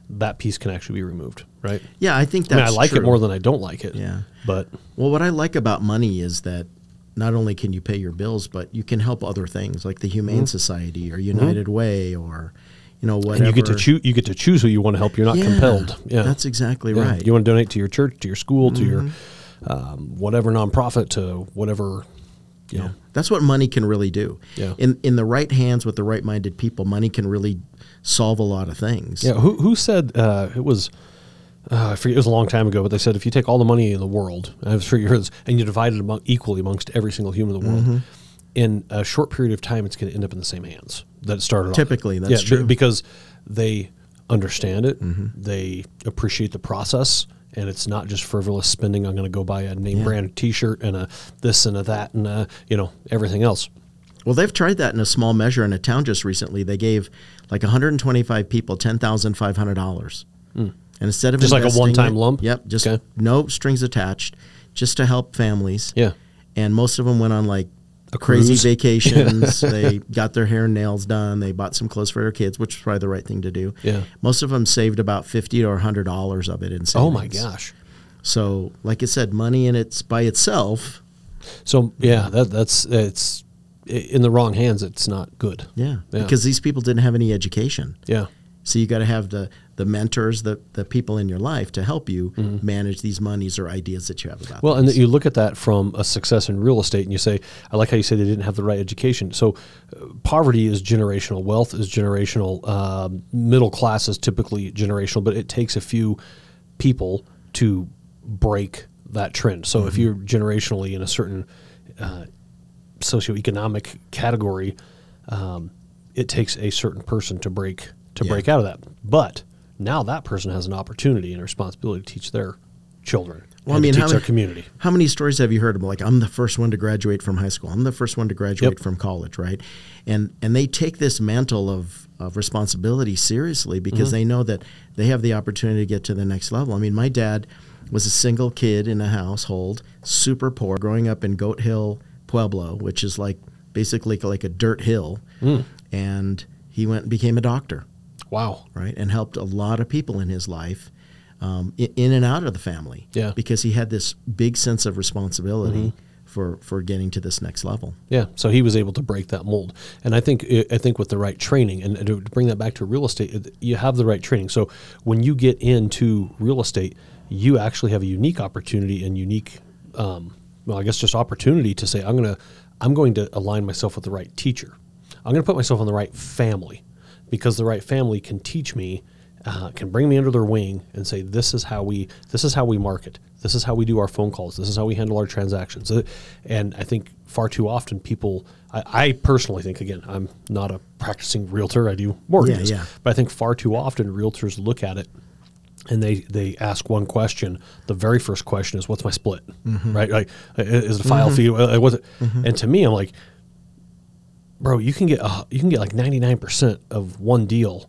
Speaker 2: that piece can actually be removed, right?
Speaker 1: Yeah, I think
Speaker 2: I
Speaker 1: that's
Speaker 2: mean, I like
Speaker 1: true.
Speaker 2: it more than I don't like it.
Speaker 1: Yeah.
Speaker 2: But
Speaker 1: Well, what I like about money is that not only can you pay your bills, but you can help other things like the Humane Society or United Way or, whatever.
Speaker 2: and you get to choose. You get to choose who you want to help. You're not compelled. Yeah,
Speaker 1: That's exactly
Speaker 2: Yeah.
Speaker 1: right.
Speaker 2: You want to donate to your church, to your school, to your whatever nonprofit, to whatever. You know.
Speaker 1: That's what money can really do.
Speaker 2: Yeah.
Speaker 1: In the right hands with the right-minded people, money can really solve a lot of things.
Speaker 2: Yeah. Who said it was? I forget. It was a long time ago, but they said if you take all the money in the world, I'm sure you heard this, and you divide it equally amongst every single human in the world, in a short period of time, it's going to end up in the same hands that it started off.
Speaker 1: Typically, that's true.
Speaker 2: Because they understand it, they appreciate the process, and it's not just frivolous spending. I'm going to go buy a name brand T-shirt and a this and a that and everything else.
Speaker 1: Well, they've tried that in a small measure in a town just recently. They gave like 125 people $10,500. And instead of
Speaker 2: Just like a
Speaker 1: investing
Speaker 2: one-time
Speaker 1: it-
Speaker 2: lump?
Speaker 1: Yep, just
Speaker 2: Okay.
Speaker 1: no strings attached, just to help families.
Speaker 2: Yeah.
Speaker 1: And most of them went on like
Speaker 2: A
Speaker 1: crazy
Speaker 2: cruise.
Speaker 1: vacations. They got their hair and nails done. They bought some clothes for their kids, which was probably the right thing to do.
Speaker 2: Yeah.
Speaker 1: Most of them saved about $50 or $100 of it in savings.
Speaker 2: Oh my gosh.
Speaker 1: So, like I said, money in it's by itself.
Speaker 2: So yeah, that's it's in the wrong hands. It's not good.
Speaker 1: Yeah,
Speaker 2: Yeah.
Speaker 1: because these people didn't have any education.
Speaker 2: Yeah.
Speaker 1: So you got to have the mentors, the people in your life to help you manage these monies or ideas that you have about.
Speaker 2: Well, and
Speaker 1: things.
Speaker 2: that you look at that from a success in real estate, and you say, I like how you say they didn't have the right education. So, poverty is generational, wealth is generational, middle class is typically generational, but it takes a few people to break that trend. So, if you're generationally in a certain socioeconomic category, it takes a certain person to break out of that. But now that person has an opportunity and a responsibility to teach their children.
Speaker 1: Well,
Speaker 2: and to teach
Speaker 1: how
Speaker 2: their
Speaker 1: many-
Speaker 2: community.
Speaker 1: How many stories have you heard of like I'm the first one to graduate from high school. I'm the first one to graduate
Speaker 2: Yep.
Speaker 1: from college, right? And they take this mantle of responsibility seriously because they know that they have the opportunity to get to the next level. I mean, my dad was a single kid in a household, super poor, growing up in Goat Hill, Pueblo, which is like basically like a dirt hill. And he went and became a doctor,
Speaker 2: Wow.
Speaker 1: right? And helped a lot of people in his life. In and out of the family,
Speaker 2: Yeah.
Speaker 1: because he had this big sense of responsibility for getting to this next level.
Speaker 2: Yeah, so he was able to break that mold, and I think with the right training, and to bring that back to real estate, you have the right training. So when you get into real estate, you actually have a unique opportunity and unique, I guess just opportunity to say, I'm going to align myself with the right teacher. I'm going to put myself in the right family, because the right family can teach me. Can bring me under their wing and say, this is how we market. This is how we do our phone calls. This is how we handle our transactions. And I think far too often people, I personally think, again, I'm not a practicing realtor. I do mortgages.
Speaker 1: Yeah.
Speaker 2: But I think far too often realtors look at it and they ask one question. The very first question is, what's my split? Right? Like, is it a file fee? What's it? And to me, I'm like, bro, you can get like 99% of one deal,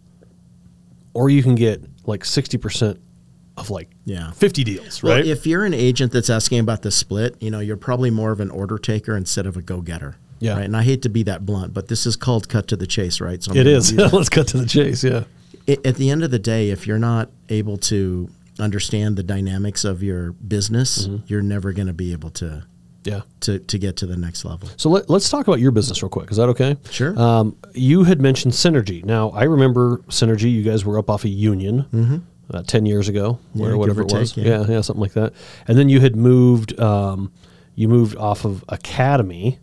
Speaker 2: or you can get like 60% of like 50 deals, right?
Speaker 1: Well, if you're an agent that's asking about the split, you're probably more of an order taker instead of a go-getter.
Speaker 2: Yeah.
Speaker 1: Right? And I hate to be that blunt, but this is called cut to the chase, right? So I'm
Speaker 2: It
Speaker 1: gonna
Speaker 2: is.
Speaker 1: do that.
Speaker 2: Let's cut to the chase, yeah.
Speaker 1: At the end of the day, if you're not able to understand the dynamics of your business, you're never going to be able to
Speaker 2: Yeah.
Speaker 1: to get to the next level.
Speaker 2: So let's talk about your business real quick. Is that okay?
Speaker 1: Sure.
Speaker 2: You had mentioned Synergy. Now, I remember Synergy. You guys were up off of Union 10 years ago,
Speaker 1: Yeah,
Speaker 2: or whatever it
Speaker 1: give or
Speaker 2: was.
Speaker 1: take, yeah.
Speaker 2: Yeah, something like that. And then you had moved. You moved off of Academy,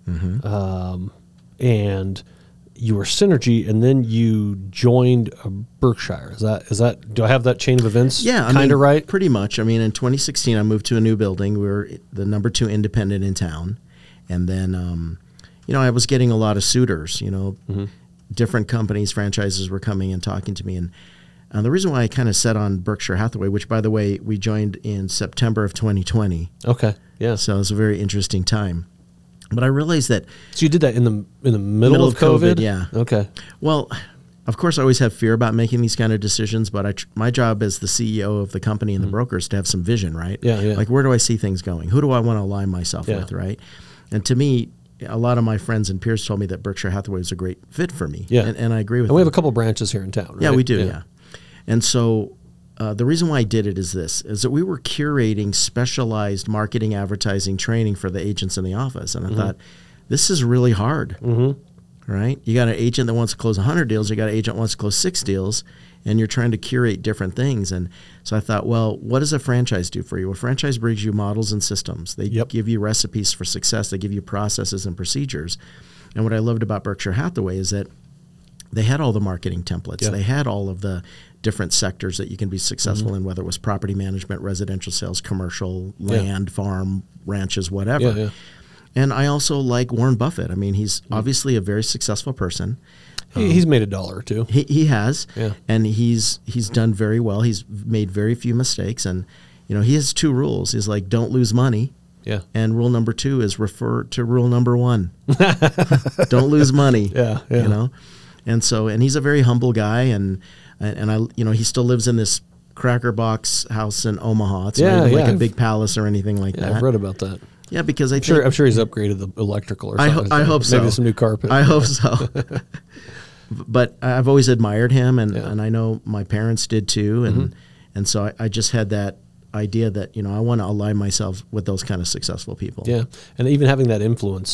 Speaker 2: and you were Synergy, and then you joined Berkshire. Is that? Do I have that chain of events?
Speaker 1: Yeah,
Speaker 2: kind of right.
Speaker 1: Pretty much. I mean, in 2016, I moved to a new building. We were the number 2 independent in town, and then, I was getting a lot of suitors. Different companies, franchises were coming and talking to me, and the reason why I kind of set on Berkshire Hathaway, which by the way we joined in September of 2020,
Speaker 2: Okay. Yeah.
Speaker 1: so it was a very interesting time. But I realized that.
Speaker 2: So you did that in the middle of COVID?
Speaker 1: Yeah.
Speaker 2: Okay.
Speaker 1: Well, of course, I always have fear about making these kind of decisions, but my job as the CEO of the company and the broker is to have some vision, right?
Speaker 2: Yeah, yeah.
Speaker 1: Like, where do I see things going? Who do I want to align myself
Speaker 2: Yeah.
Speaker 1: with, right? And to me, a lot of my friends and peers told me that Berkshire Hathaway was a great fit for me.
Speaker 2: Yeah.
Speaker 1: And I agree with
Speaker 2: And we have
Speaker 1: them.
Speaker 2: a couple branches here in town, right?
Speaker 1: Yeah, we do, yeah. And so the reason why I did it is this, is that we were curating specialized marketing, advertising, training for the agents in the office. And I thought, this is really hard, right? You got an agent that wants to close 100 deals. You got an agent that wants to close 6 deals, and you're trying to curate different things. And so I thought, well, what does a franchise do for you? A franchise brings you models and systems. They give you recipes for success. They give you processes and procedures. And what I loved about Berkshire Hathaway is that they had all the marketing templates. They had all of the different sectors that you can be successful in, whether it was property management, residential sales, commercial, land, farm, ranches, whatever. And I also like Warren Buffett. I mean, he's obviously a very successful person.
Speaker 2: He's made $1 or $2.
Speaker 1: He has, and he's done very well. He's made very few mistakes, and he has 2 rules. He's like, don't lose money. And rule number 2 is refer to rule number 1. Don't lose money. And he's a very humble guy, and I he still lives in this cracker box house in Omaha. It's not even like a big palace or anything like that.
Speaker 2: I've read about that.
Speaker 1: Yeah, because I'm
Speaker 2: sure he's upgraded the electrical or something.
Speaker 1: I hope so.
Speaker 2: Maybe some new carpet.
Speaker 1: I hope so. But I've always admired him, and I know my parents did too, and so I just had that idea that I want to align myself with those kind of successful people.
Speaker 2: Yeah, and even having that influence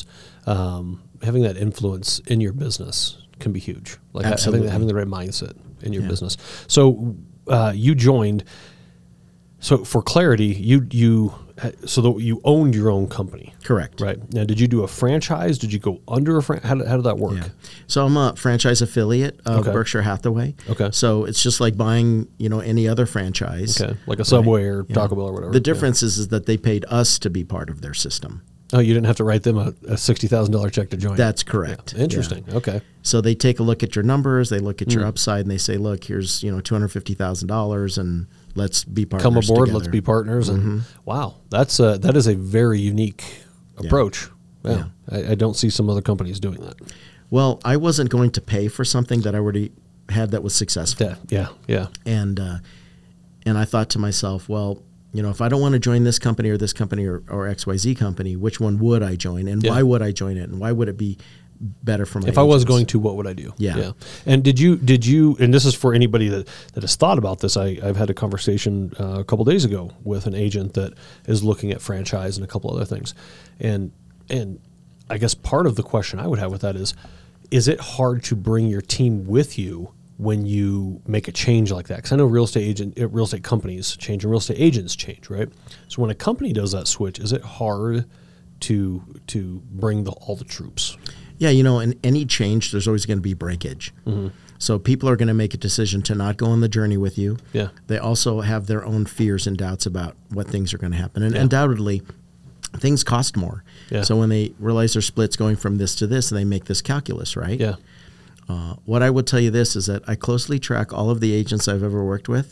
Speaker 2: in your business can be huge. Like having the right mindset in your business. So you joined. So for clarity, you owned your own company.
Speaker 1: Correct.
Speaker 2: Right. Now, did you do a franchise? Did you go under a franchise? How did that work?
Speaker 1: Yeah. So I'm a franchise affiliate of Berkshire Hathaway.
Speaker 2: Okay.
Speaker 1: So it's just like buying, any other franchise.
Speaker 2: Okay. Like a Subway or Taco Bell or whatever.
Speaker 1: The difference is that they paid us to be part of their system.
Speaker 2: Oh, you didn't have to write them a $60,000 check to join.
Speaker 1: That's correct.
Speaker 2: Yeah. Interesting. Yeah. Okay.
Speaker 1: So they take a look at your numbers, they look at your upside, and they say, look, here's $250,000, and let's be partners.
Speaker 2: Come aboard.
Speaker 1: Together.
Speaker 2: Let's be partners. And wow, that is a very unique approach. Yeah. I don't see some other companies doing that.
Speaker 1: Well, I wasn't going to pay for something that I already had that was successful.
Speaker 2: Yeah.
Speaker 1: And I thought to myself, well, if I don't want to join this company or XYZ company, which one would I join, and why would I join it, and why would it be better for my
Speaker 2: If I was going to, what would I do?
Speaker 1: Yeah.
Speaker 2: And did you, and this is for anybody that has thought about this, I've had a conversation a couple days ago with an agent that is looking at franchise and a couple other things. And I guess part of the question I would have with that is it hard to bring your team with you when you make a change like that? Because I know real estate companies change and real estate agents change, right? So when a company does that switch, is it hard to bring all the troops?
Speaker 1: Yeah, in any change, there's always going to be breakage. So people are going to make a decision to not go on the journey with you.
Speaker 2: Yeah.
Speaker 1: They also have their own fears and doubts about what things are going to happen. And undoubtedly, things cost more.
Speaker 2: Yeah.
Speaker 1: So when they realize their split's going from this to this, they make this calculus, right?
Speaker 2: Yeah.
Speaker 1: What I would tell you this is that I closely track all of the agents I've ever worked with,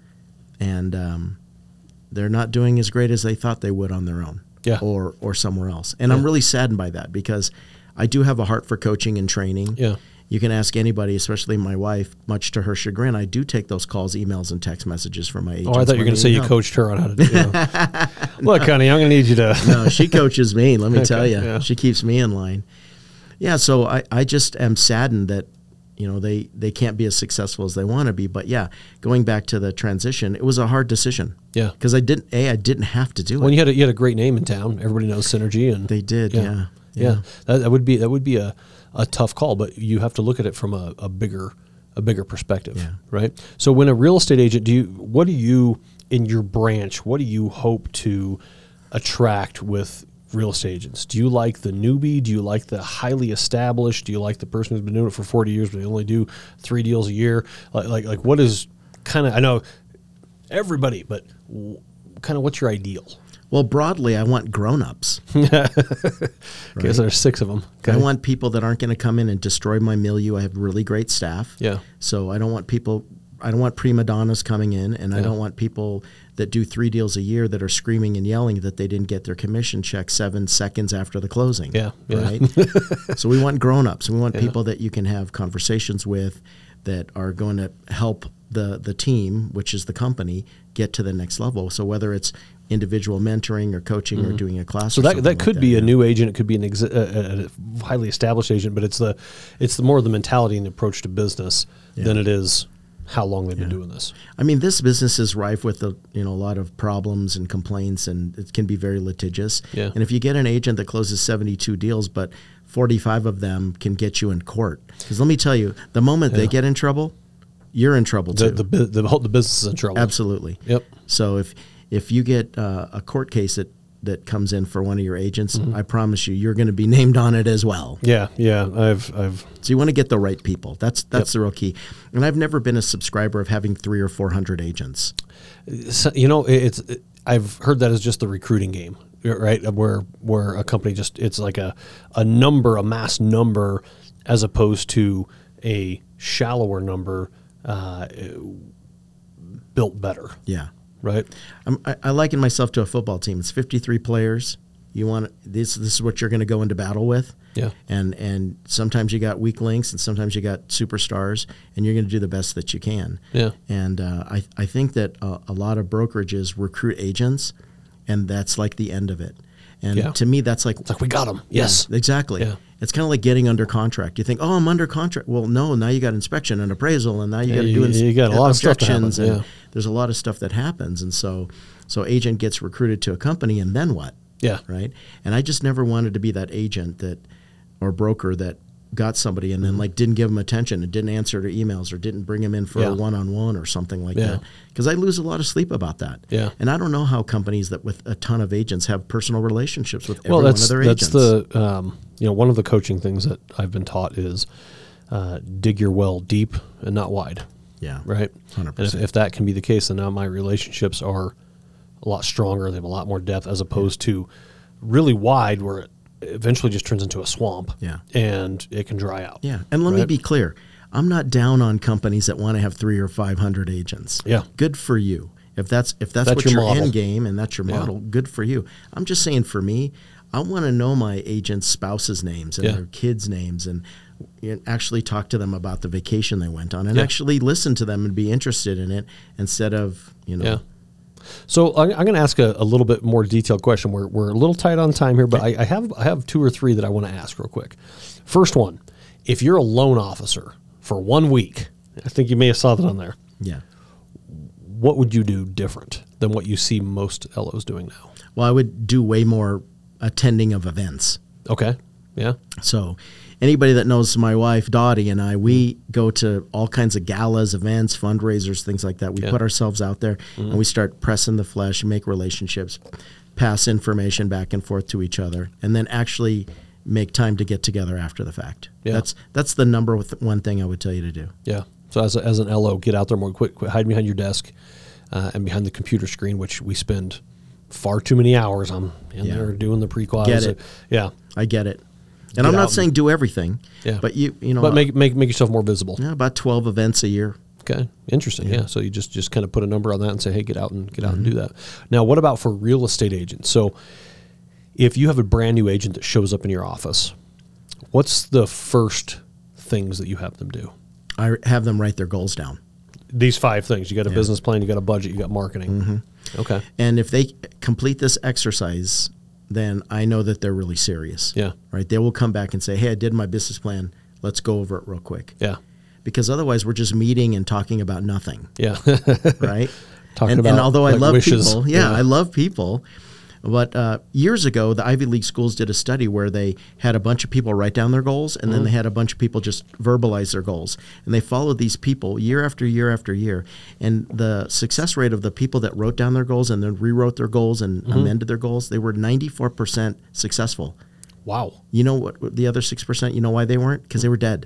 Speaker 1: and they're not doing as great as they thought they would on their own or somewhere else. And I'm really saddened by that because I do have a heart for coaching and training. Yeah. You can ask anybody, especially my wife, much to her chagrin. I do take those calls, emails, and text messages from my agents.
Speaker 2: Oh, I thought you were going to say you coached her on how to do it. Look, honey, I'm going to need you to.
Speaker 1: No, she coaches me, let me tell you. Yeah. She keeps me in line. Yeah, so I just am saddened that they can't be as successful as they want to be. But yeah, going back to the transition, it was a hard decision. Yeah, because I didn't have to do it.
Speaker 2: Well, you had a great name in town. Everybody knows Synergy, and
Speaker 1: they did. Yeah.
Speaker 2: That would be a tough call, but you have to look at it from a bigger perspective, right? So when a real estate agent, what do you in your branch? What do you hope to attract with real estate agents? Do you like the newbie? Do you like the highly established? Do you like the person who's been doing it for 40 years but they only do 3 deals a year? Like what is kind of, I know everybody, but kind of what's your ideal?
Speaker 1: Well, broadly, I want grown-ups.
Speaker 2: Okay, so there's 6 of them. Okay.
Speaker 1: I want people that aren't going to come in and destroy my milieu. I have really great staff. Yeah. So I don't want prima donnas coming in, and I don't want people that do 3 deals a year that are screaming and yelling that they didn't get their commission check 7 seconds after the closing. Yeah. Right? So we want grown-ups. We want people that you can have conversations with that are going to help the team, which is the company, get to the next level. So whether it's individual mentoring or coaching or doing a class.
Speaker 2: So that could be a new agent. It could be a highly established agent, but it's the more the mentality and the approach to business than it is how long they've been doing this.
Speaker 1: I mean, this business is rife with a lot of problems and complaints, and it can be very litigious.
Speaker 2: Yeah.
Speaker 1: And if you get an agent that closes 72 deals, but 45 of them can get you in court, because let me tell you, the moment they get in trouble, you're in trouble too.
Speaker 2: The business is in trouble.
Speaker 1: Absolutely.
Speaker 2: Yep.
Speaker 1: So if you get a court case that comes in for one of your agents, I promise you're going to be named on it as well.
Speaker 2: Yeah. I've
Speaker 1: So you want to get the right people. That's the real key. And I've never been a subscriber of having 300 or 400 agents.
Speaker 2: So, I've heard that as just the recruiting game, right? Where a company it's like a number, a mass number, as opposed to a shallower number, built better.
Speaker 1: Yeah.
Speaker 2: Right.
Speaker 1: I liken myself to a football team. It's 53 players. You want this is what you're going to go into battle with.
Speaker 2: Yeah.
Speaker 1: And sometimes you got weak links, and sometimes you got superstars, and you're going to do the best that you can.
Speaker 2: Yeah.
Speaker 1: And I think that a lot of brokerages recruit agents, and that's like the end of it. And to me, that's like,
Speaker 2: it's like, we got them. Yes.
Speaker 1: Yeah, exactly.
Speaker 2: Yeah.
Speaker 1: It's kind of like getting under contract. You think, oh, I'm under contract. Well, no, now you got inspection and appraisal, and now you got to do
Speaker 2: you got a lot of stuff to happen.
Speaker 1: and there's a lot of stuff that happens. And so agent gets recruited to a company, and then what?
Speaker 2: Yeah.
Speaker 1: Right. And I just never wanted to be that agent or broker that got somebody and then didn't give them attention and didn't answer their emails or didn't bring them in for a one-on-one or something like that. Because I lose a lot of sleep about that.
Speaker 2: Yeah.
Speaker 1: And I don't know how companies that with a ton of agents have personal relationships with every one of their agents.
Speaker 2: That's the one of the coaching things that I've been taught is dig your well deep and not wide.
Speaker 1: Yeah.
Speaker 2: Right.
Speaker 1: 100%.
Speaker 2: And if that can be the case, then now my relationships are a lot stronger. They have a lot more depth, as opposed to really wide, where it eventually just turns into a swamp.
Speaker 1: Yeah.
Speaker 2: And it can dry out.
Speaker 1: Yeah. And let me be clear. I'm not down on companies that want to have 300 or 500 agents.
Speaker 2: Yeah.
Speaker 1: Good for you. If that's what your
Speaker 2: model.
Speaker 1: end game and that's your model, good for you. I'm just saying, for me, I want to know my agents' spouses' names and their kids' names, and actually talk to them about the vacation they went on, and actually listen to them and be interested in it instead of
Speaker 2: Yeah. So I'm going to ask a little bit more detailed question. We're a little tight on time here, but I have two or three that I want to ask real quick. First one, if you're a loan officer for 1 week, I think you may have saw that on there.
Speaker 1: Yeah.
Speaker 2: What would you do different than what you see most LOs doing now?
Speaker 1: Well, I would do way more attending of events.
Speaker 2: Okay. Yeah.
Speaker 1: So anybody that knows my wife, Dottie, and I, we go to all kinds of galas, events, fundraisers, things like that. We put ourselves out there and we start pressing the flesh, make relationships, pass information back and forth to each other, and then actually make time to get together after the fact.
Speaker 2: Yeah.
Speaker 1: That's the number one thing I would tell you to do.
Speaker 2: Yeah. So as an LO, get out there more, quit hiding behind your desk and behind the computer screen, which we spend far too many hours on in there doing the pre-quals.
Speaker 1: Get it.
Speaker 2: Yeah.
Speaker 1: I get it. And I'm not saying do everything, but you know,
Speaker 2: but make yourself more visible.
Speaker 1: Yeah, about 12 events a year.
Speaker 2: Okay, interesting. Yeah, so you just kind of put a number on that and say, hey, get out and do that. Now, what about for real estate agents? So, if you have a brand new agent that shows up in your office, what's the first things that you have them do?
Speaker 1: I have them write their goals down.
Speaker 2: These 5 things. You got a business plan, you got a budget, you got marketing. Okay.
Speaker 1: And if they complete this exercise, then I know that they're really serious.
Speaker 2: Yeah.
Speaker 1: Right? They will come back and say, hey, I did my business plan. Let's go over it real quick.
Speaker 2: Yeah.
Speaker 1: Because otherwise we're just meeting and talking about nothing.
Speaker 2: Yeah.
Speaker 1: Right?
Speaker 2: Talking about
Speaker 1: and although I love
Speaker 2: wishes.
Speaker 1: people, I love people. But years ago, the Ivy League schools did a study where they had a bunch of people write down their goals, and then they had a bunch of people just verbalize their goals. And they followed these people year after year after year. And the success rate of the people that wrote down their goals and then rewrote their goals and amended their goals, they were 94% successful.
Speaker 2: Wow.
Speaker 1: You know what the other 6%, you know why they weren't? Because they were dead.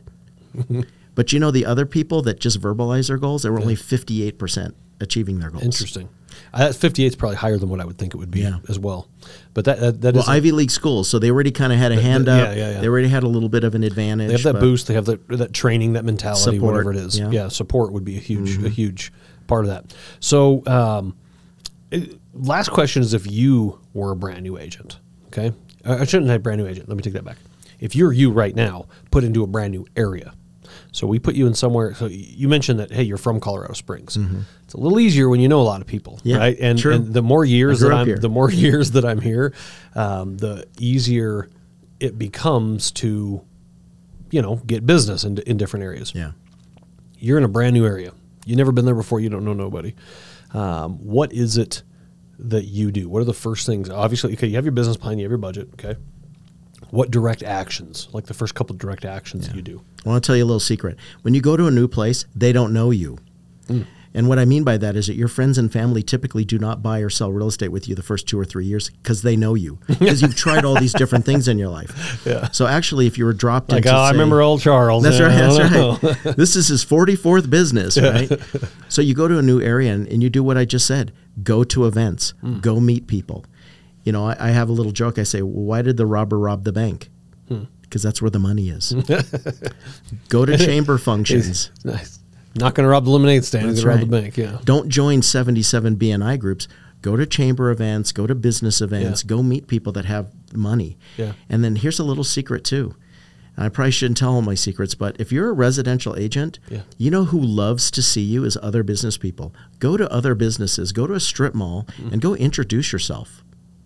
Speaker 1: But you know the other people that just verbalized their goals, they were only 58% achieving their goals.
Speaker 2: Interesting. 58 is probably higher than what I would think it would be as well. But that
Speaker 1: well,
Speaker 2: is
Speaker 1: Ivy League schools, so they already kind of had a hand up. They already had a little bit of an advantage.
Speaker 2: They have that boost. They have that training, that mentality,
Speaker 1: support,
Speaker 2: whatever it is.
Speaker 1: Yeah.
Speaker 2: Support would be a huge part of that. So, last question is if you were a brand new agent, okay? I shouldn't say brand new agent. Let me take that back. If you're you right now, put into a brand new area. So we put you in somewhere. So you mentioned that, hey, you're from Colorado Springs. It's a little easier when you know a lot of people, right? And,
Speaker 1: true.
Speaker 2: and the more years that I'm here, the easier it becomes to, get business in different areas.
Speaker 1: Yeah.
Speaker 2: You're in a brand new area. You've never been there before. You don't know nobody. What is it that you do? What are the first things? Obviously, okay, you have your business plan, you have your budget, okay? What direct actions, like the first couple of direct actions you do?
Speaker 1: I want to tell you a little secret. When you go to a new place, they don't know you. And what I mean by that is that your friends and family typically do not buy or sell real estate with you the first 2 or 3 years because they know you, because you've tried all these different things in your life.
Speaker 2: Yeah.
Speaker 1: So actually, if you were dropped
Speaker 2: Like,
Speaker 1: into,
Speaker 2: I remember old Charles.
Speaker 1: That's
Speaker 2: Yeah,
Speaker 1: right. That's right. This is his 44th business, right? So you go to a new area and you do what I just said. Go to events. Go meet people. You know, I have a little joke. I say, well, why did the robber rob the bank? Because that's where the money is. Go to chamber functions.
Speaker 2: Nice. Not going to rob the lemonade stand.
Speaker 1: That's
Speaker 2: Rob
Speaker 1: right.
Speaker 2: the bank. Yeah.
Speaker 1: Don't join 77 BNI groups. Go to chamber events. Go to business events.
Speaker 2: Yeah.
Speaker 1: Go meet people that have money.
Speaker 2: Yeah.
Speaker 1: And then here's a little secret too. And I probably shouldn't tell all my secrets, but if you're a residential agent, you know who loves to see you is other business people. Go to other businesses. Go to a strip mall and go introduce yourself.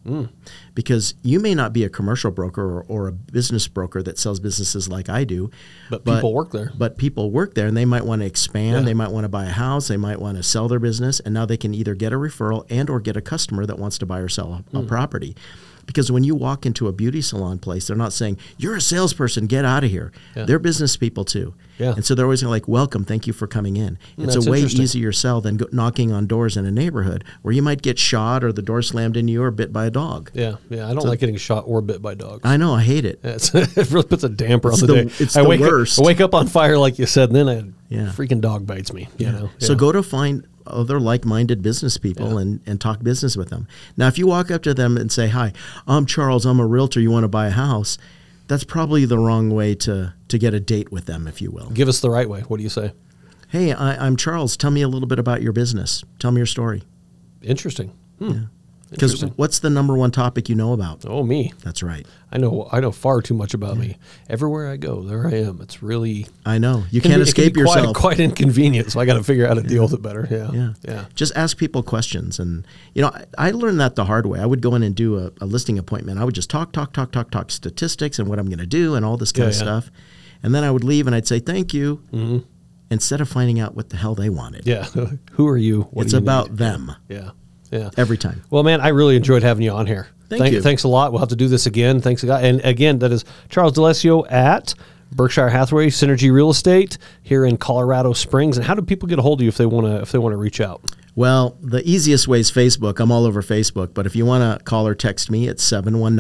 Speaker 1: Because you may not be a commercial broker or a business broker that sells businesses like I do.
Speaker 2: But people work there.
Speaker 1: But people work there, and they might want to expand. They might want to buy a house. They might want to sell their business. And now they can either get a referral and or get a customer that wants to buy or sell a property. Because when you walk into a beauty salon place, they're not saying, you're a salesperson, get out of here. They're business people too. And so they're always like, welcome, thank you for coming in. It's a way easier sell than knocking on doors in a neighborhood where you might get shot or the door slammed into you or bit by a dog.
Speaker 2: Yeah. I don't like getting shot or bit by dogs.
Speaker 1: I know, I hate it.
Speaker 2: It really puts a damper on the day.
Speaker 1: It's the worst.
Speaker 2: I wake up on fire, like you said, and then a freaking dog bites me. You know?
Speaker 1: So go to find other like-minded business people and talk business with them. Now, if you walk up to them and say, hi, I'm Charles, I'm a realtor, you want to buy a house, that's probably the wrong way to get a date with them, if you will.
Speaker 2: Give us the right way. What do you say?
Speaker 1: Hey, I'm Charles. Tell me a little bit about your business. Tell me your story.
Speaker 2: Interesting.
Speaker 1: Because what's the number one topic you know about?
Speaker 2: Oh, me.
Speaker 1: That's right.
Speaker 2: I know far too much about me. Everywhere I go, there I am. It's really...
Speaker 1: I know. You can't escape yourself.
Speaker 2: Quite inconvenient, so I got to figure out how to deal with it better. Yeah.
Speaker 1: Just ask people questions. And, you know, I learned that the hard way. I would go in and do a listing appointment. I would just talk statistics and what I'm going to do and all this kind of stuff. And then I would leave and I'd say, thank you, instead of finding out what the hell they wanted.
Speaker 2: Yeah. Who are you? What
Speaker 1: it's
Speaker 2: do you
Speaker 1: about
Speaker 2: need?
Speaker 1: them.
Speaker 2: Yeah.
Speaker 1: Every time.
Speaker 2: Well, man, I really enjoyed having you on here.
Speaker 1: Thank you.
Speaker 2: Thanks a lot. We'll have to do this again. Thanks a lot. And again, that is Charles D'Alessio at Berkshire Hathaway Synergy Real Estate here in Colorado Springs. And how do people get a hold of you if they want to reach out?
Speaker 1: Well, the easiest way is Facebook. I'm all over Facebook. But if you want to call or text me, it's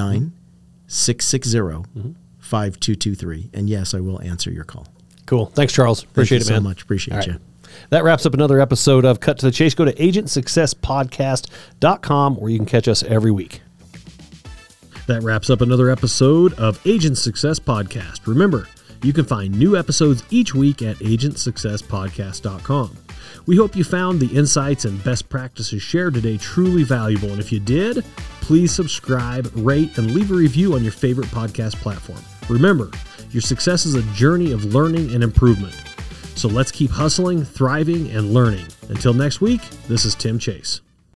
Speaker 1: 719-660-5223. And yes, I will answer your call.
Speaker 2: Cool. Thanks, Charles. Appreciate it, man.
Speaker 1: Thank you so much. Appreciate you.
Speaker 2: That wraps up another episode of Cut to the Chase. Go to agentsuccesspodcast.com where you can catch us every week.
Speaker 3: That wraps up another episode of Agent Success Podcast. Remember, you can find new episodes each week at agentsuccesspodcast.com. We hope you found the insights and best practices shared today truly valuable. And if you did, please subscribe, rate, and leave a review on your favorite podcast platform. Remember, your success is a journey of learning and improvement. So let's keep hustling, thriving, and learning. Until next week, this is Tim Chase.